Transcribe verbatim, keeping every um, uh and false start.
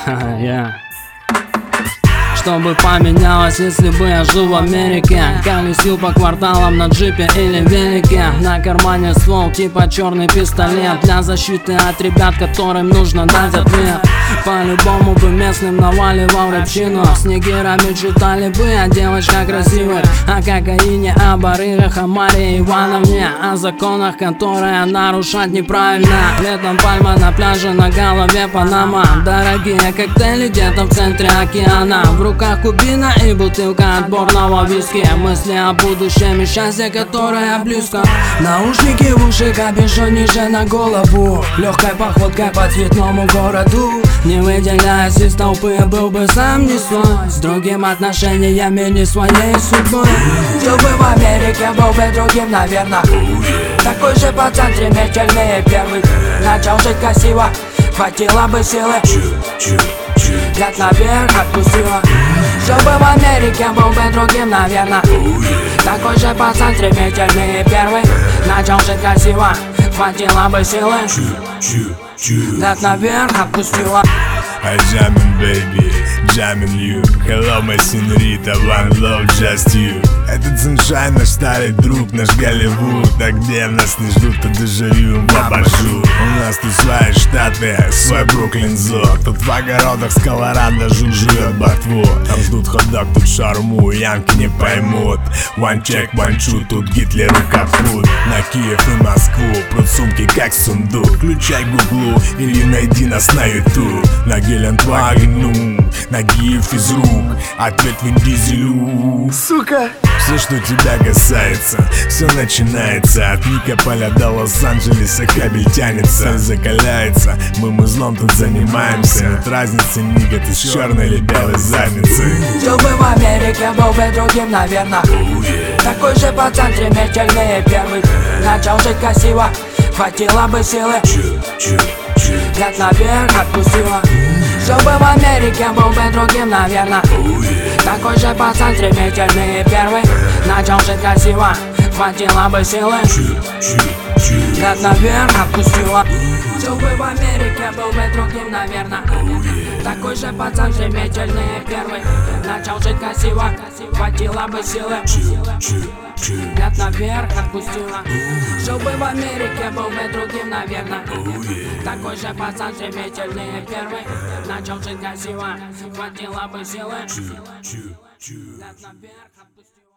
Yeah. Что бы поменялось, если бы я жил в Америке? Колесил по кварталам на джипе или велике. На кармане ствол типа черный пистолет, для защиты от ребят, которым нужно дать ответ. По-любому бы местным наваливал рэпчину. С нигерами читали бы о девочках красивых, о кокаине, о барыгах, о Марии Ивановне, о законах, которые нарушать неправильно. Летом пальма на пляже, на голове Панама. Дорогие коктейли где-то в центре океана. В руках кубина и бутылка отборного виски. Мысли о будущем и счастье, которое близко. Наушники в уши, капюшон ниже на голову. Легкой походкой по цветному городу. Не выделяясь из толпы, был бы сам не свой. С другим отношениями, не своей судьбой. Жил бы в Америке, был бы другим, наверное. Такой же пацан, стремительнее первых. Начал жить красиво, хватило бы силы. Взгляд наверх отпустила. Жил бы в Америке, был бы другим, наверное. Такой же пацан, стремительнее первый. Начал жить красиво, хватило бы силы. Взгляд наверх отпустила. I jamming baby, jamming you. Hello my senorita, one love, just you. Этот sunshine, наш старый друг, наш Голливуд. А где нас не ждут, то дежавю, бабажу. У нас тут свои штаты, свой Бруклин зо. Тут в огородах с Колорадо жук жует ботву. Там ждут хот-дог, тут шаурму, янки не поймут. One check, one shoot, тут Гитлеру капут. На Киев и Москву прут сумки как сундук. Включай гуглу или найди нас на ютуб. На Гелендвагену, Нагиев из рук, ответ Вин Дизелю. Сука! Все, что тебя касается, все начинается. От Никополя до Лос-Анджелеса кабель тянется, закаляется. Мы музлом тут занимаемся. Нет разницы, нига, ты с черной или белой задницей. Жил бы в Америке, был бы другим, наверное. Такой же пацан, стремительнее первых. Начал жить красиво, хватило бы силы. Взгляд наверх отпустила. Жил бы в Америке, был бы другим, наверное. Такой же пацан, стремительнее первый. Начал жить красиво, хватило бы силы. Взгляд наверх отпустила. Жил бы в Америке, был бы другим, наверное. Такой же пацан, стремительнее первый. Начал жить красиво, хватило бы силы. Взгляд наверх отпустила. Жил бы в Америке, был бы другим, наверное. Такой же пацан, стремительнее первый. Начал жить красиво, хватило бы силы. Взгляд наверх отпустила.